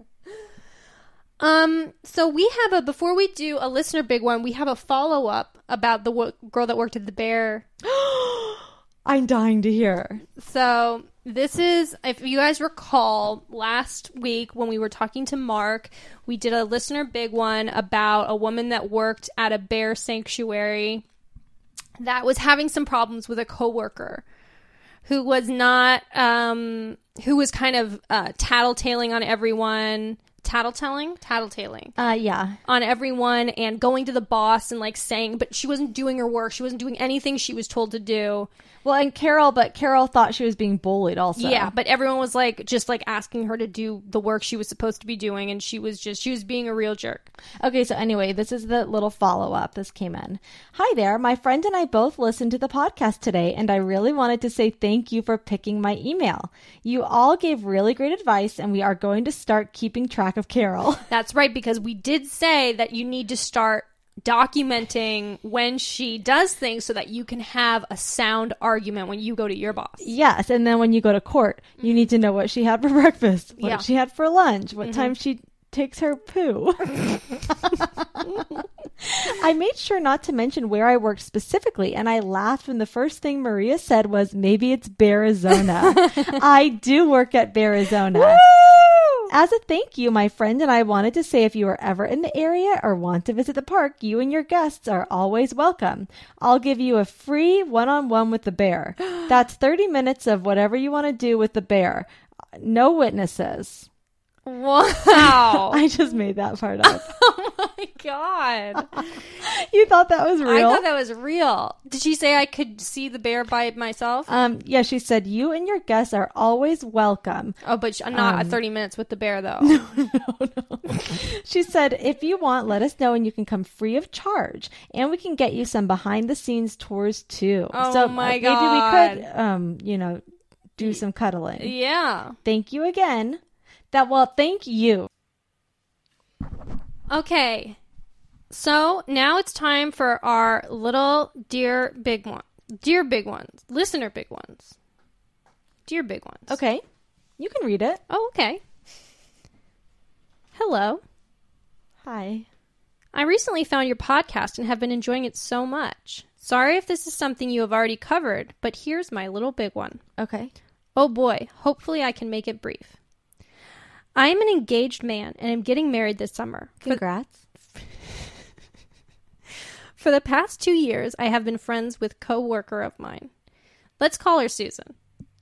Um, so we have a, before we do a listener big one, we have a follow up about the wo- girl that worked at the Bear. I'm dying to hear. So this is, if you guys recall, last week when we were talking to Mark, we did a listener big one about a woman that worked at a bear sanctuary that was having some problems with a coworker who was not, um, who was kind of uh, tattletaling on everyone. Tattletelling? Tattletaling. Uh, yeah. On everyone and going to the boss and like saying, but she wasn't doing her work. She wasn't doing anything she was told to do. Well, and Carol, but Carol thought she was being bullied also. Yeah, but everyone was like, just like asking her to do the work she was supposed to be doing. And she was just, she was being a real jerk. Okay, so anyway, this is the little follow-up. This came in. Hi there. My friend and I both listened to the podcast today, and I really wanted to say thank you for picking my email. You all gave really great advice, and we are going to start keeping track of Carol. That's right, because we did say that you need to start documenting when she does things so that you can have a sound argument when you go to your boss. Yes, and then when you go to court, you need to know what she had for breakfast, what Yeah. she had for lunch, what time she takes her poo. I made sure not to mention where I worked specifically, and I laughed when the first thing Maria said was, maybe it's Bearizona. I do work at Bearizona. As a thank you, my friend and I wanted to say if you are ever in the area or want to visit the park, you and your guests are always welcome. I'll give you a free one-on-one with the bear. That's thirty minutes of whatever you want to do with the bear. No witnesses. Wow. I just made that part up. Oh my God. You thought that was real? I thought that was real. Did she say I could see the bear by myself? Um, yeah, she said, you and your guests are always welcome. oh, but sh- not um, thirty minutes with the bear, though. She said, if you want, let us know and you can come free of charge. And we can get you some behind the scenes tours too. Oh so my uh, God. maybe we could, um, you know, do some cuddling. Yeah. Thank you again. That, well, thank you. Okay. So now it's time for our little dear big one. Dear big ones. Listener big ones. Dear big ones. Okay. You can read it. Oh, okay. Hello. Hi. I recently found your podcast and have been enjoying it so much. Sorry if this is something you have already covered, but here's my little big one. Okay. Oh boy, hopefully I can make it brief. I am an engaged man and am getting married this summer. Congrats. For the past two years, I have been friends with a co-worker of mine. Let's call her Susan.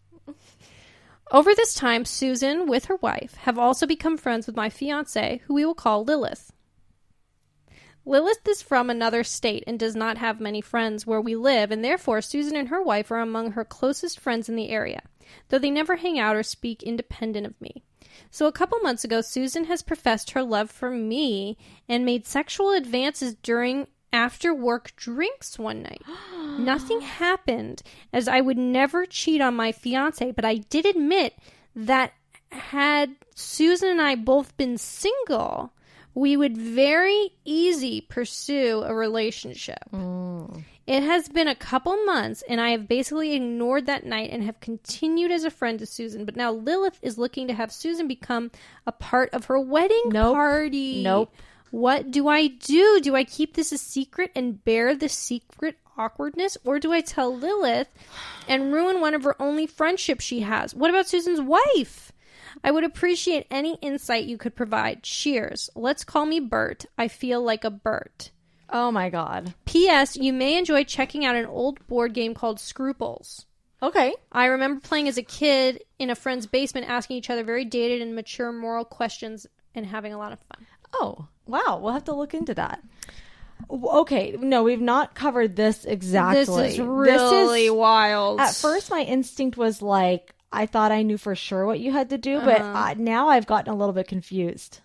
Over this time, Susan, with her wife, have also become friends with my fiancé, who we will call Lilith. Lilith is from another state and does not have many friends where we live, and therefore Susan and her wife are among her closest friends in the area, though they never hang out or speak independent of me. So a couple months ago, Susan has professed her love for me and made sexual advances during after-work drinks one night. Nothing happened, as I would never cheat on my fiancé, but I did admit that had Susan and I both been single, we would very easy pursue a relationship. Mm. It has been a couple months, and I have basically ignored that night and have continued as a friend to Susan. But now Lilith is looking to have Susan become a part of her wedding Nope. party. Nope. What do I do? Do I keep this a secret and bear the secret awkwardness? Or do I tell Lilith and ruin one of her only friendships she has? What about Susan's wife? I would appreciate any insight you could provide. Cheers. Let's call me Bert. I feel like a Bert. Oh my God. P S. You may enjoy checking out an old board game called Scruples. Okay. I remember playing as a kid in a friend's basement, asking each other very dated and mature moral questions and having a lot of fun. Oh, wow. We'll have to look into that. W- Okay. No, we've not covered this exactly. This is really This is- wild. At first, my instinct was like, I thought I knew for sure what you had to do, but Uh-huh. uh, now I've gotten a little bit confused.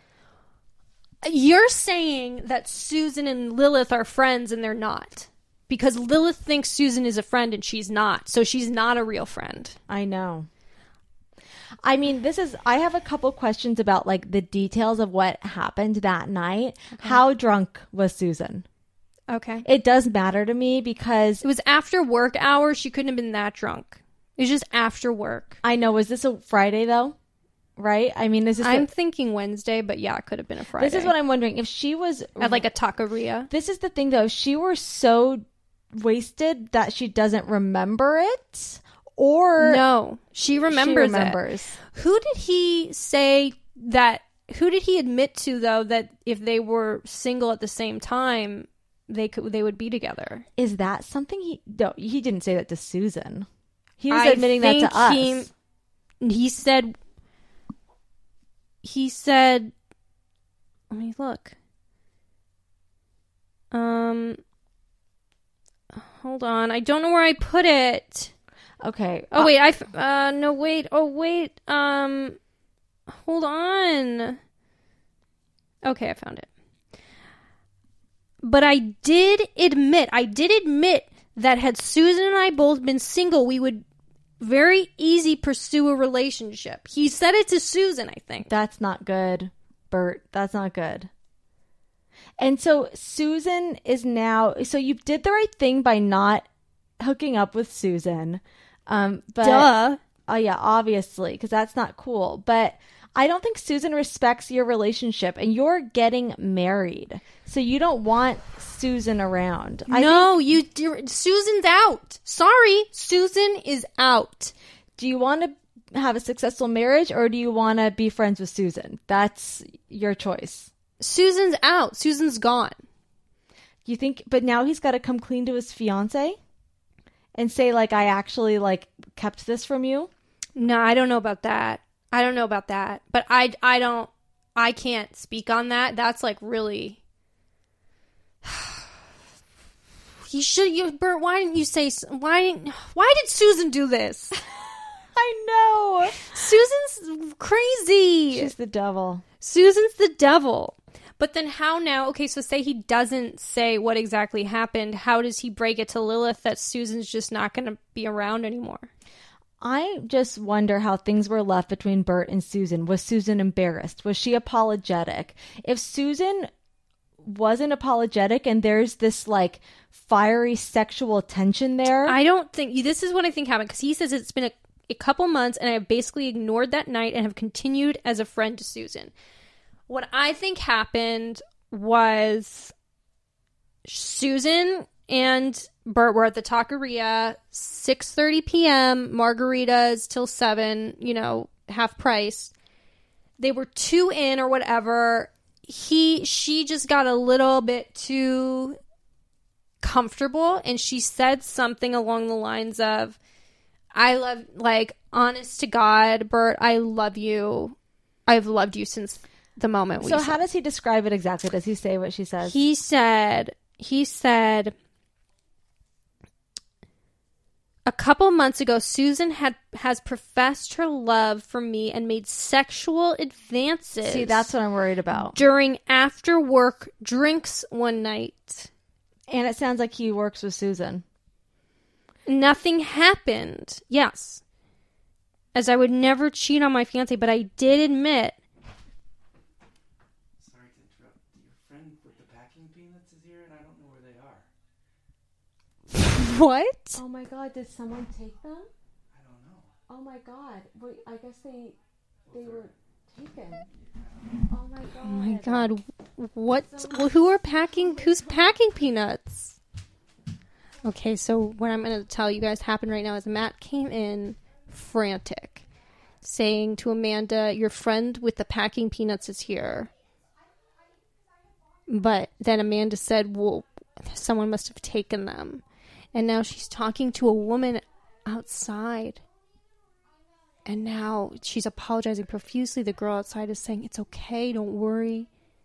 You're saying that Susan and Lilith are friends and they're not. Because Lilith thinks Susan is a friend and she's not. So she's not a real friend. I know. I mean, this is, I have a couple questions about like the details of what happened that night. How drunk was Susan? Okay. It does matter to me because It was after work hours. She couldn't have been that drunk. It was just after work. I know, was this a Friday though? Right? I mean, this is I'm what, thinking Wednesday, but yeah, it could have been a Friday. this is what I'm wondering. If she was At like a taqueria. This is the thing though. If she were so wasted that she doesn't remember it, or No, she remembers, she remembers. it. Who did he say that? Who did he admit to though that if they were single at the same time, they could they would be together? Is that something he? No, he didn't say that to Susan. He was I admitting that think to us. He, he said. He said. Let me look. Um. Hold on, I don't know where I put it. Okay. Oh wait, I f- uh no wait. Oh wait. Um hold on. Okay, I found it. But I did admit, I did admit that had Susan and I both been single, we would very easy pursue a relationship. He said it to Susan, I think. That's not good, Bert. That's not good. And so Susan is now. So you did the right thing by not hooking up with Susan. Um, but Duh. Oh yeah, obviously, because that's not cool. But I don't think Susan respects your relationship, and you're getting married, so you don't want Susan around. I No, you do- Susan's out. Sorry, Susan is out. Do you want to have a successful marriage, or do you want to be friends with Susan? That's your choice. Susan's out. Susan's gone. You think, but now he's got to come clean to his fiance and say, like, I actually like kept this from you. No, I don't know about that. I don't know about that. But I, I don't, I can't speak on that. That's like really. He should, you, Bert, why didn't you say, s- why didn't, why did Susan do this? I know. Susan's crazy. She's the devil. Susan's the devil. But then how now? Okay, so say he doesn't say what exactly happened. How does he break it to Lilith that Susan's just not going to be around anymore? I just wonder how things were left between Bert and Susan. Was Susan embarrassed? Was she apologetic? If Susan wasn't apologetic and there's this like fiery sexual tension there. I don't think this is what I think happened because he says it's been a a couple months, and I have basically ignored that night and have continued as a friend to Susan. What I think happened was Susan and Bert were at the taqueria, six thirty p.m., margaritas till seven, you know, half price. They were two in or whatever. He, she just got a little bit too comfortable, and she said something along the lines of, I love, like, honest to God, Bert, I love you. I've loved you since the moment we So saw. how does he describe it exactly? Does he say what she says? He said, he said, a couple months ago, Susan had has professed her love for me and made sexual advances. See, that's what I'm worried about. During after work drinks one night. And it sounds like he works with Susan. Nothing happened. Yes. As I would never cheat on my fiance, but I did admit. Sorry to interrupt. Your friend with the packing peanuts is here, and I don't know where they are. What? Oh my God, did someone take them? I don't know. Oh my God. Wait, I guess they they were taken. Oh my God. Oh my God. What? Well, who are packing? Who's packing peanuts? Okay, so what I'm going to tell you guys happened right now is Matt came in frantic, saying to Amanda, your friend with the packing peanuts is here. But then Amanda said, well, someone must have taken them. And now she's talking to a woman outside. And now she's apologizing profusely. The girl outside is saying, it's okay, don't worry.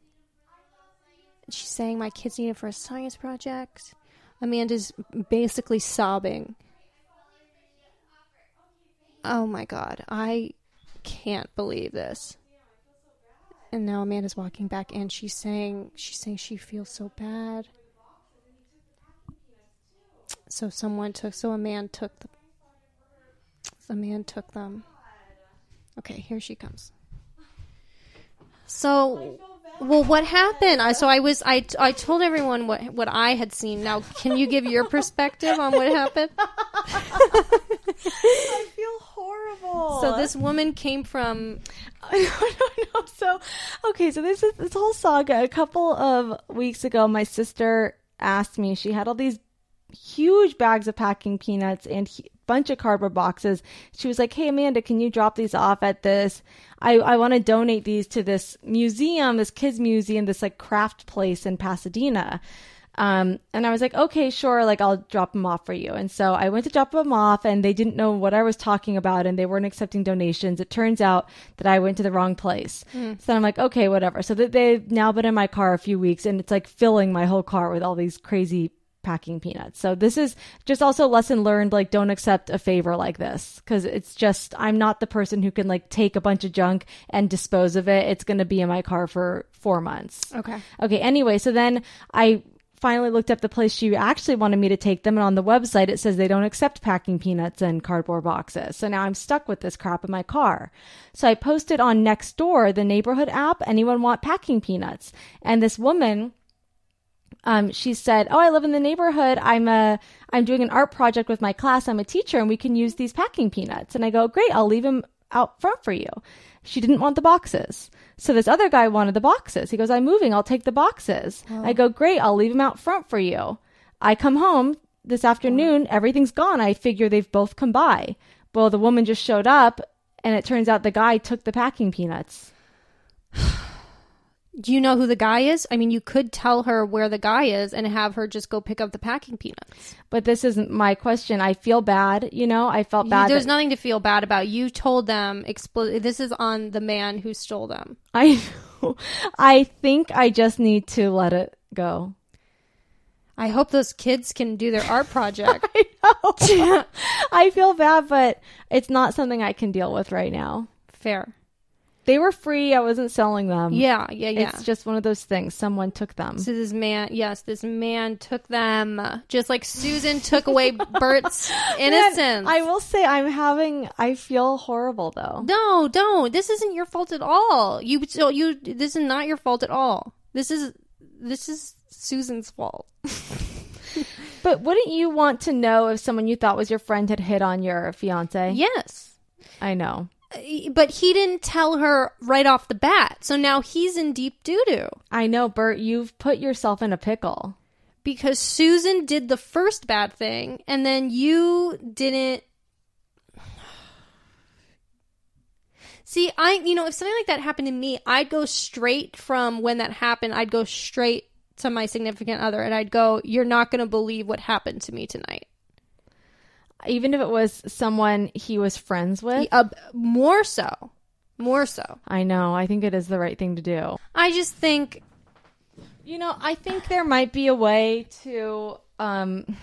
She's saying, my kids need it for a science project. Amanda's basically sobbing. Oh my God, I can't believe this. And now Amanda's walking back and she's saying, she's saying she feels so bad. So someone took, so a man took the, a man took them. Okay, here she comes. So, well, what happened? I, so I was, I, I told everyone what, what I had seen. Now, can you give your perspective on what happened? I feel horrible. So this woman came from, no, no, no. So, okay, so this is this whole saga. A couple of weeks ago, my sister asked me, she had all these huge bags of packing peanuts and a bunch of cardboard boxes. She was like, hey, Amanda, can you drop these off at this? I, I want to donate these to this museum, this kids museum, this like craft place in Pasadena. Um, and I was like, okay, sure. Like, I'll drop them off for you. And so I went to drop them off and they didn't know what I was talking about and they weren't accepting donations. It turns out that I went to the wrong place. Mm. So I'm like, okay, whatever. So that they've now been in my car a few weeks and it's like filling my whole car with all these crazy packing peanuts. So this is just also a lesson learned, like, don't accept a favor like this because it's just, I'm not the person who can like take a bunch of junk and dispose of it. It's going to be in my car for four months. Okay. Okay. Anyway, so then I finally looked up the place she actually wanted me to take them. And on the website, it says they don't accept packing peanuts and cardboard boxes. So now I'm stuck with this crap in my car. So I posted on Nextdoor, the neighborhood app, anyone want packing peanuts? And this woman, Um, she said, oh, I live in the neighborhood. I'm a, I'm doing an art project with my class. I'm a teacher and we can use these packing peanuts. And I go, great, I'll leave them out front for you. She didn't want the boxes. So this other guy wanted the boxes. He goes, I'm moving. I'll take the boxes. Oh. I go, great, I'll leave them out front for you. I come home this afternoon. Everything's gone. I figure they've both come by. Well, the woman just showed up and it turns out the guy took the packing peanuts. Do you know who the guy is? I mean, you could tell her where the guy is and have her just go pick up the packing peanuts. But this isn't my question. I feel bad, you know? I felt bad. There's that- nothing to feel bad about. You told them, expl- this is on the man who stole them. I know. I think I just need to let it go. I hope those kids can do their art project. I know. I feel bad, but it's not something I can deal with right now. Fair. They were free. I wasn't selling them. Yeah, yeah, yeah. It's just one of those things. Someone took them. So this man, yes, this man took them, just like Susan took away Bert's innocence. Man, I will say I'm having, I feel horrible though. No, don't. This isn't your fault at all. You, so you, this is not your fault at all. This is, this is Susan's fault. But wouldn't you want to know if someone you thought was your friend had hit on your fiance? Yes. I know. But he didn't tell her right off the bat. So now he's in deep doo-doo. I know, Bert, you've put yourself in a pickle. Because Susan did the first bad thing, and then you didn't. See, I, you know, if something like that happened to me, I'd go straight from when that happened, I'd go straight to my significant other, and I'd go, you're not going to believe what happened to me tonight. Even if it was someone he was friends with? Uh, more so. More so. I know. I think it is the right thing to do. I just think... You know, I think there might be a way to... Um,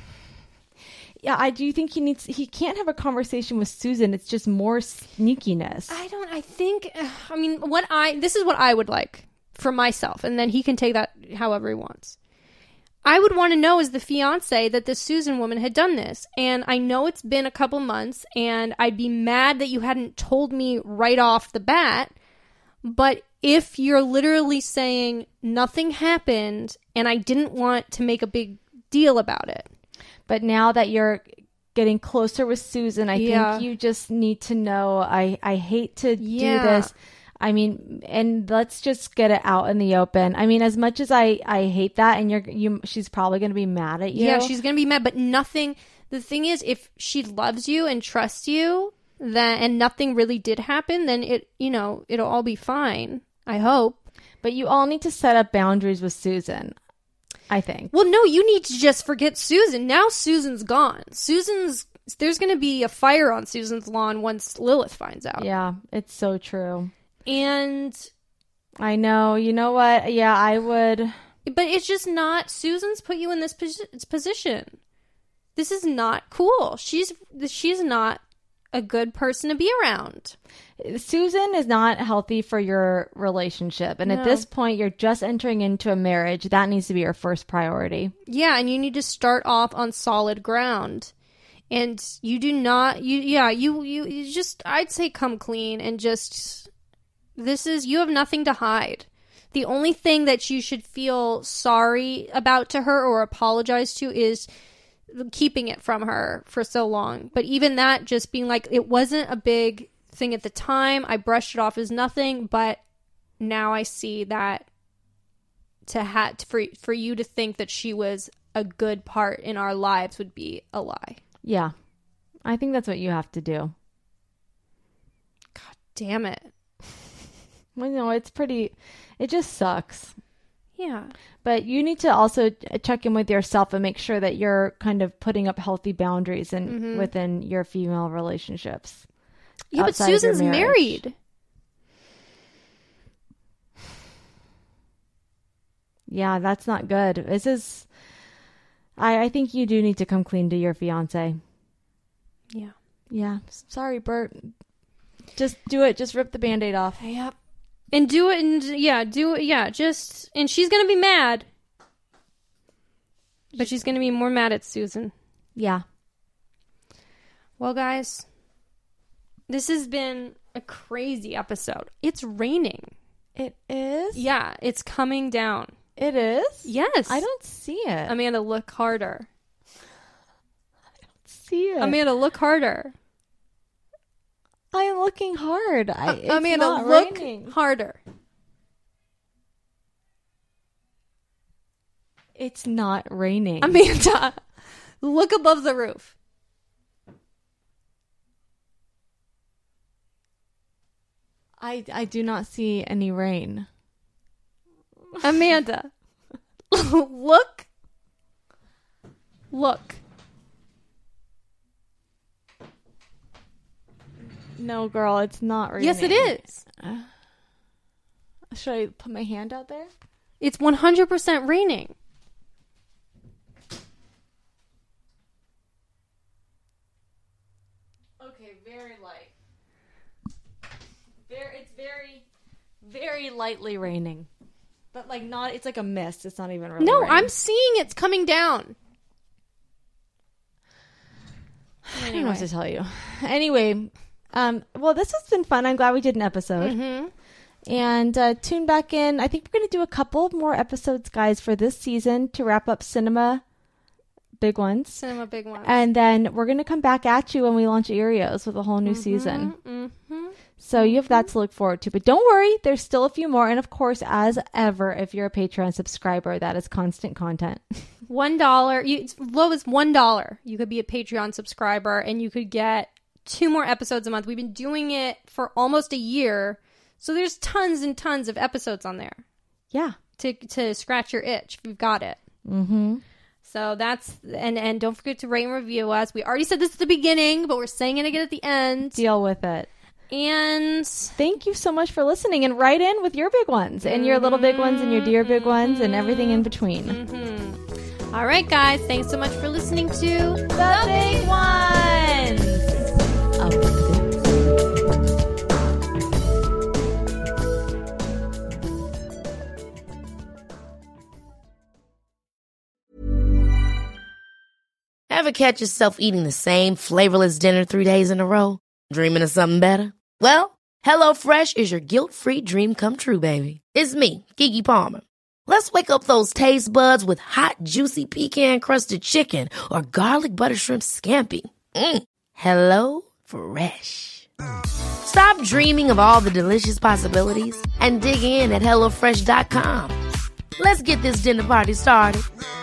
yeah, I do think he needs... He can't have a conversation with Susan. It's just more sneakiness. I don't... I think... I mean, what I... This is what I would like for myself, and then he can take that however he wants. I would want to know as the fiance that this Susan woman had done this. And I know it's been a couple months, and I'd be mad that you hadn't told me right off the bat. But if you're literally saying nothing happened and I didn't want to make a big deal about it. But now that you're getting closer with Susan, I Yeah. think you just need to know, I, I hate to Yeah. do this. I mean, and let's just get it out in the open. I mean, as much as I, I hate that, and you're you, she's probably going to be mad at you. Yeah, she's going to be mad, but nothing. The thing is, if she loves you and trusts you, then and nothing really did happen, then it, you know, it'll all be fine. I hope. But you all need to set up boundaries with Susan, I think. Well, no, you need to just forget Susan. Now Susan's gone. Susan's there's going to be a fire on Susan's lawn once Lilith finds out. Yeah, it's so true. And I know. You know what? Yeah, I would. but it's just not. Susan's put you in this posi- position. This is not cool. She's she's not a good person to be around. Susan is not healthy for your relationship. And No. at this point, you're just entering into a marriage. That needs to be your first priority. Yeah, and you need to start off on solid ground. And you do not you yeah, you you, you just I'd say come clean and just this is you have nothing to hide. The only thing that you should feel sorry about to her or apologize to is keeping it from her for so long. But even that, just being like, it wasn't a big thing at the time. I brushed it off as nothing, but now I see that to ha- for for you to think that she was a good part in our lives would be a lie. Yeah. I think that's what you have to do. God damn it. Well, no, it's pretty, it just sucks. Yeah. But you need to also check in with yourself and make sure that you're kind of putting up healthy boundaries in, Mm-hmm. within your female relationships. Yeah, but outside of your Susan's marriage. married. Yeah, that's not good. This is, I, I think you do need to come clean to your fiance. Yeah. Yeah. Sorry, Bert. Just do it. Just rip the Band-Aid off. Yep. And do it, and yeah, do it, yeah, just, and she's gonna be mad. But she's gonna be more mad at Susan. Yeah. Well, guys, this has been a crazy episode. It's raining. It is? Yeah, it's coming down. It is? Yes. I don't see it. Amanda, look harder. see it. Amanda, look harder. I am looking hard. I, it's Amanda, not look raining. harder. It's not raining. Amanda, look above the roof. I, I do not see any rain. Amanda, look. Look. No, girl, it's not raining. Yes, it is. Should I put my hand out there? It's one hundred percent raining. Okay, very light. Very, it's very, very lightly raining. But like not, it's like a mist. It's not even really No, rain. I'm seeing it's coming down. I don't know what to tell you. Anyway, um, well, this has been fun. I'm glad we did an episode. Mm-hmm. And uh, tune back in. I think we're going to do a couple more episodes, guys, for this season to wrap up cinema big ones. Cinema big ones. And then we're going to come back at you when we launch Erios with a whole new mm-hmm, season. Mm-hmm. So you have that to look forward to. But don't worry, there's still a few more. And of course, as ever, if you're a Patreon subscriber, that is constant content. One dollar, you it's low as one dollar. You could be a Patreon subscriber, and you could get two more episodes a month. We've been doing it for almost a year, so there's tons and tons of episodes on there. Yeah, to to scratch your itch if you've got it. Mm-hmm. So that's and and don't forget to rate and review us. We already said this at the beginning, but we're saying it again at the end. Deal with it. And thank you so much for listening, and write in with your big ones and your little big ones and your dear big ones and everything in between. Mm-hmm. All right, guys. Thanks so much for listening to The, the Big Ones. Ever catch yourself eating the same flavorless dinner three days in a row? Dreaming of something better? Well, HelloFresh is your guilt-free dream come true, baby. It's me, Keke Palmer. Let's wake up those taste buds with hot, juicy pecan-crusted chicken or garlic butter shrimp scampi. Mm. Hello Fresh. Stop dreaming of all the delicious possibilities and dig in at HelloFresh dot com. Let's get this dinner party started.